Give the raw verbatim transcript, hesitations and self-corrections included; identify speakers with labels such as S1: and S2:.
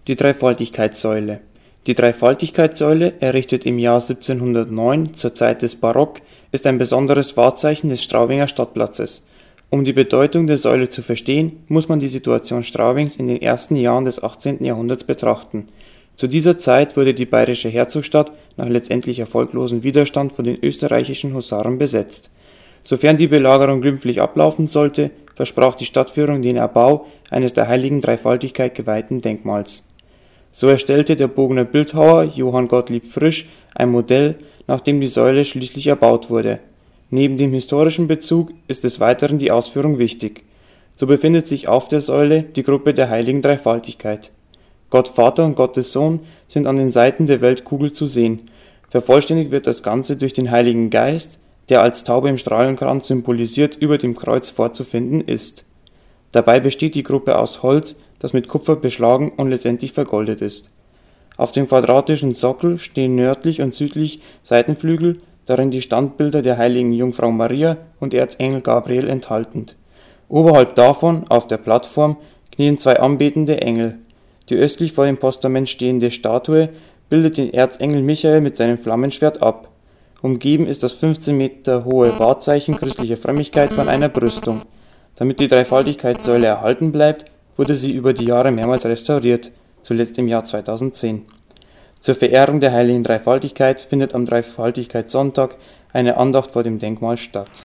S1: Die Dreifaltigkeitssäule. Die Dreifaltigkeitssäule, errichtet im Jahr siebzehnhundertneun zur Zeit des Barock, ist ein besonderes Wahrzeichen des Straubinger Stadtplatzes. Um die Bedeutung der Säule zu verstehen, muss man die Situation Straubings in den ersten Jahren des achtzehnten Jahrhunderts betrachten. Zu dieser Zeit wurde die bayerische Herzogstadt nach letztendlich erfolglosem Widerstand von den österreichischen Husaren besetzt. Sofern die Belagerung glimpflich ablaufen sollte, versprach die Stadtführung den Erbau eines der heiligen Dreifaltigkeit geweihten Denkmals. So erstellte der Bogener Bildhauer Johann Gottlieb Frisch ein Modell, nach dem die Säule schließlich erbaut wurde. Neben dem historischen Bezug ist des Weiteren die Ausführung wichtig. So befindet sich auf der Säule die Gruppe der heiligen Dreifaltigkeit. Gott Vater und Gottes Sohn sind an den Seiten der Weltkugel zu sehen. Vervollständigt wird das Ganze durch den Heiligen Geist, der als Taube im Strahlenkranz symbolisiert über dem Kreuz vorzufinden ist. Dabei besteht die Gruppe aus Holz, das mit Kupfer beschlagen und letztendlich vergoldet ist. Auf dem quadratischen Sockel stehen nördlich und südlich Seitenflügel, darin die Standbilder der heiligen Jungfrau Maria und Erzengel Gabriel enthalten. Oberhalb davon, auf der Plattform, knien zwei anbetende Engel. Die östlich vor dem Postament stehende Statue bildet den Erzengel Michael mit seinem Flammenschwert ab. Umgeben ist das fünfzehn Meter hohe Wahrzeichen christlicher Frömmigkeit von einer Brüstung. Damit die Dreifaltigkeitssäule erhalten bleibt, wurde sie über die Jahre mehrmals restauriert, zuletzt im Jahr zweitausendzehn. Zur Verehrung der heiligen Dreifaltigkeit findet am Dreifaltigkeitssonntag eine Andacht vor dem Denkmal statt